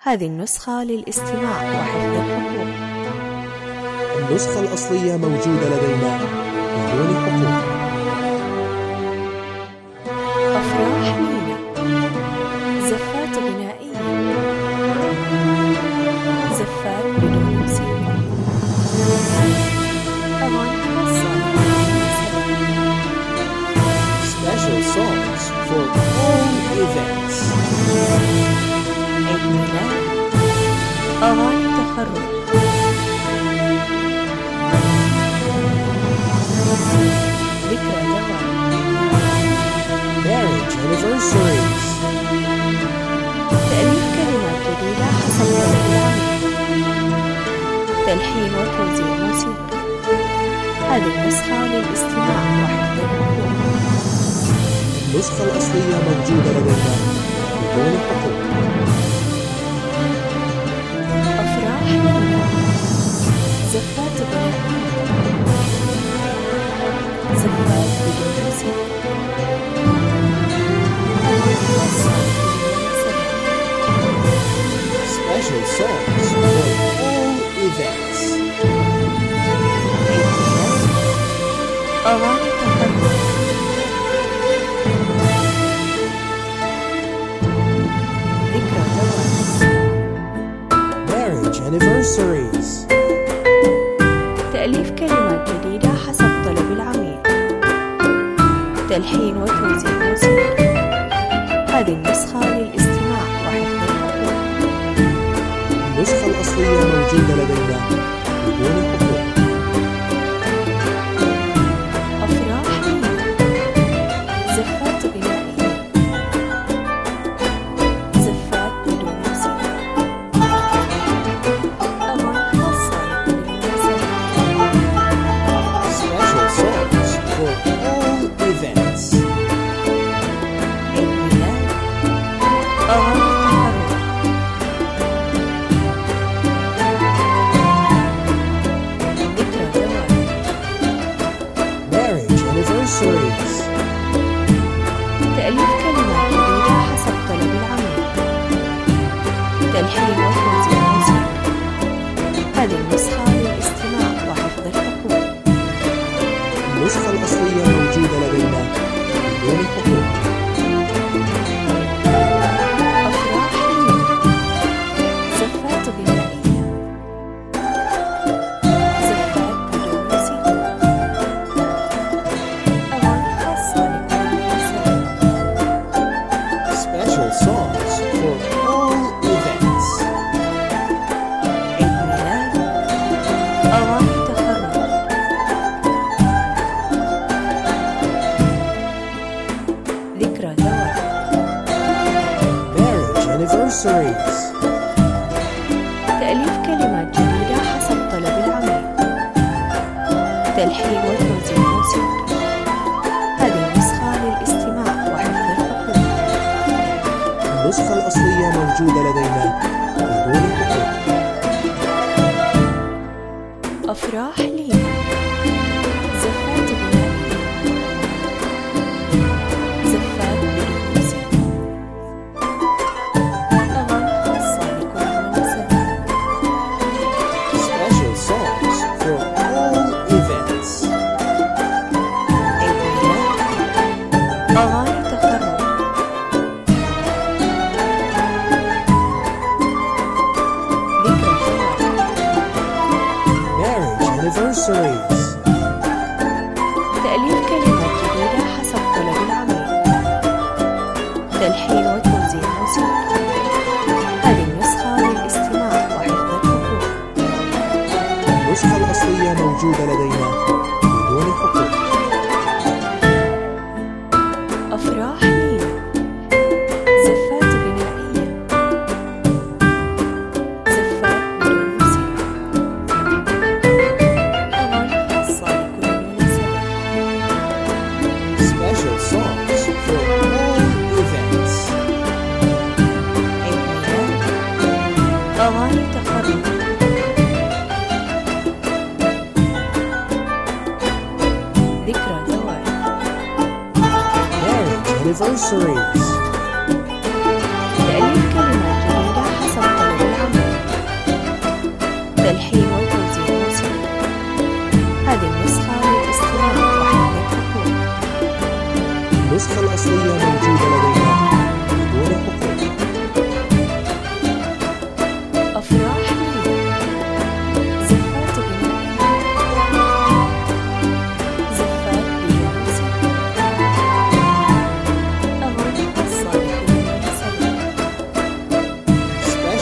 هذه النسخة للاستماع وحفظ الحقوق. النسخة الأصلية موجودة لدينا بدون حقوق. أفراح مينا، زفات غنائية، زفات بدون موسيقى، أغاني خاصة Special songs for all events. عيد ميلاد، أغاني تخرج، ذكرى زواج، Marriage anniversaries. تأليف كلمات جديدة حسب طلب العميل، تلحين وتوزيع موسيقي. هذه النسخة للاستماع وحفظ الحقوق. النسخة الأصلية موجودة لدينا بدون حقوق. أفراح مينا، زفات غنائية، زفات بدون موسيقى، أغاني خاصة بالمناسبات. Special songs for all events. عيد ميلاد، أغاني تخرج، ذكرى زواج، Marriage anniversaries. تأليف كلمات جديدة حسب طلب العميل، تلحين وتوزيع موسيقي. هذه النسخة للاستماع وحفظ الحقوق. النسخة الأصلية موجودة لدينا بدون حقوق. أفراح مينا، زفات غنائية، زفات بدون موسيقى، أغاني خاصة لكل المناسبات. Special songs for all events. عيد ميلاد، أغاني تخرج، ذكرى زواج، Marriage anniversaries. تأليف كلمات جديدة حسب طلب العميل، تلحين وتوزيع موسيقي. هذه النسخة للاستماع وحفظ الحقوق. النسخة الأصلية موجودة لدينا بدون حقوق. أفراح مينا، زفات غنائية، زفات بدون موسيقى، أغاني خاصة لكل المناسبات. Special songs for all events. عيد ميلاد، أغاني تخرج، ذكرى زواج، Marriage anniversaries. تأليف كلمات جديدة حسب طلب العميل، تلحين وتوزيع موسيقي. هذه النسخة للاستماع وحفظ الحقوق. النسخة الأصلية موجودة لدينا بدون حقوق. أفراح لينا، زفات غنائية، زفات بدون موسيقى، أغاني خاصة لكل المناسبات. Special songs for all events. عيد ميلاد، أغاني تخرج، ذكرى زواج، Marriage anniversaries. تأليف كلمات جديدة حسب طلب العميل، تلحين وتوزيع موسيقي. هذه النسخة للاستماع وحفظ الحقوق. النسخة الأصلية موجودة لدينا بدون حقوق. أفراح مينا، زفات غنائية، زفات بدون موسيقى، أغاني خاصة لكل المناسبات. Special songs for all events. عيد ميلاد، أغاني تخرج، ذكرى زواج، Marriage anniversaries. تأليف كلمات جديدة حسب طلب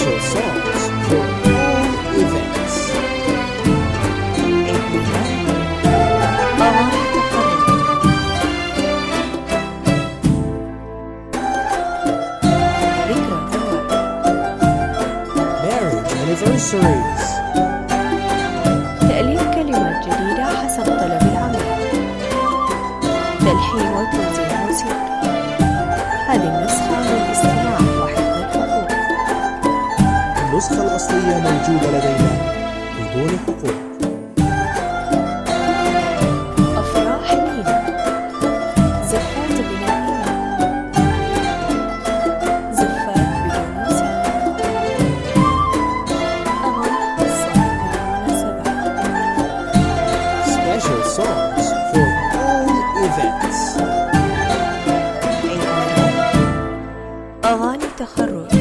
Special songs for all events. عيد ميلاد، أغاني تخرج، ذكرى زواج، Marriage anniversaries. تأليف كلمات جديدة حسب طلب العميل، تلحين وتوزيع موسيقى. هذه النسخة للاستماع وحفظ الحقوق. النسخة الأصلية موجودة لدينا بدون حقوق. أفراح ليلى، زفات غنائية، زفات بدون موسيقى، أغاني خاصة بالمناسبات. Special songs for all events. عيد ميلاد، أغاني تخرج،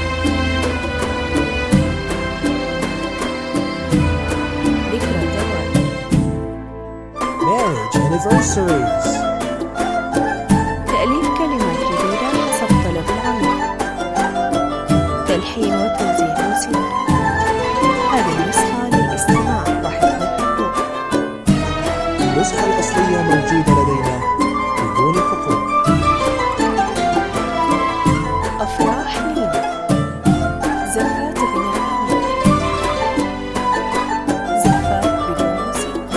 ذكرى زواج، Marriage anniversaries. تأليف كلمات جديدة حسب طلب العميل، تلحين وتوزيع موسيقى. هذه النسخة للاستماع وحفظ الحقوق. النسخة الأصلية موجودة لدينا بدون حقوق. أفراح ليلى، زفات غنائية، زفات بدون موسيقى،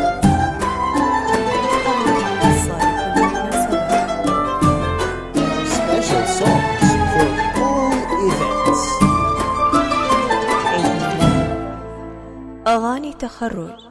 أغاني خاصة لكل المناسبات. Special songs for all events. عيد ميلاد، أغاني تخرج،